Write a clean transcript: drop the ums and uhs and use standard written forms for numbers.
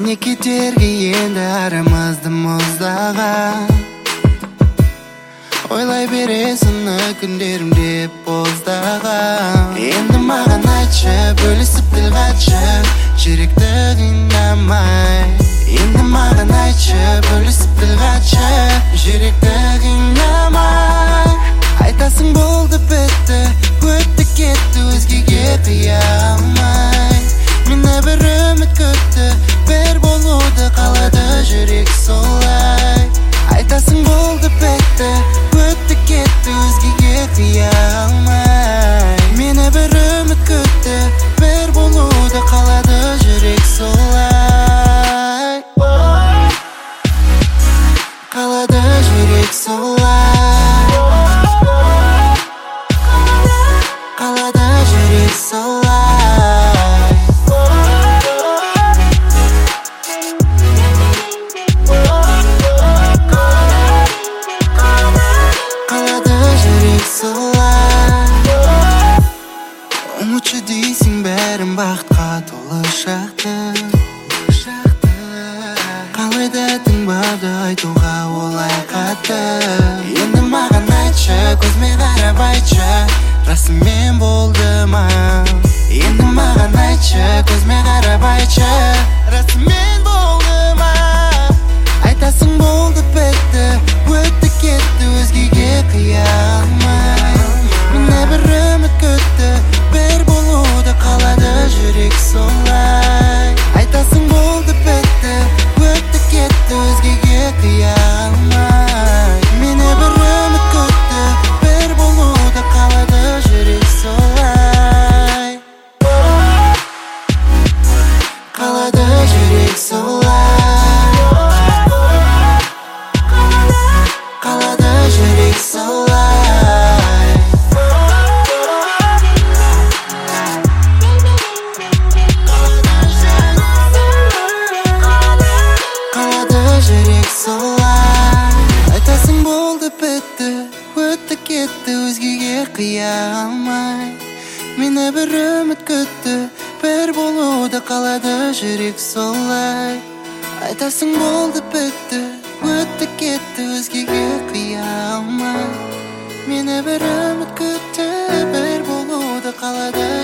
Эмне кетерге енді арамызды мұздаған. Ойлай бересің күндерім деп боздаған. Енді маған айтшы, бөлісіп тіл қатшы, жүректі қинамай. Енді маған айтшы, бөлісіп тіл қатшы, жүректі қинамай. Айтасың болды бітті, өтті кетті, өзгеге қия алмай. Мені бір үміт күтті, бір болуды қалады жүрек солай. Айтасың болды бітті, өтті кетті, өзгеге қия алмай. Мені бір үміт күтті, бір болуды қалады жүрек солай. Қалады жүрек солай. Қалады жүрек солай. Ұмытшы дейсің бәрін бақытқа толы шақты. Қалайда тыңбады айтуға олай қатты. Енді маған айтшы, көзіме қарап айтшы, расымен болды ма? Енді маған айтшы, көзіме қарап айтшы, расымен болды ма? Айтасың болды бітті, өтті кетті, өзгеге қия алмай. Мені бір үміт күтті, бір болуды қалады жүрек солай. Айтасың болды бітті, өтті кетті, өзгеге қия алмай. Мені бір үміт күтті, бір болуды қалады жүрек солай. Қалады жүрек солай. Қалады жүрек солай. Жүрек солай. Айтасың болды бітті, өтті кетті, өзгеге қия алмай. Мені бір үміт күтті, бір болуды қалады жүрек солай. Айтасың болды бітті, өтті кетті, өзгеге қия алмай. Мені бір үміт күтті, бір болуды қалады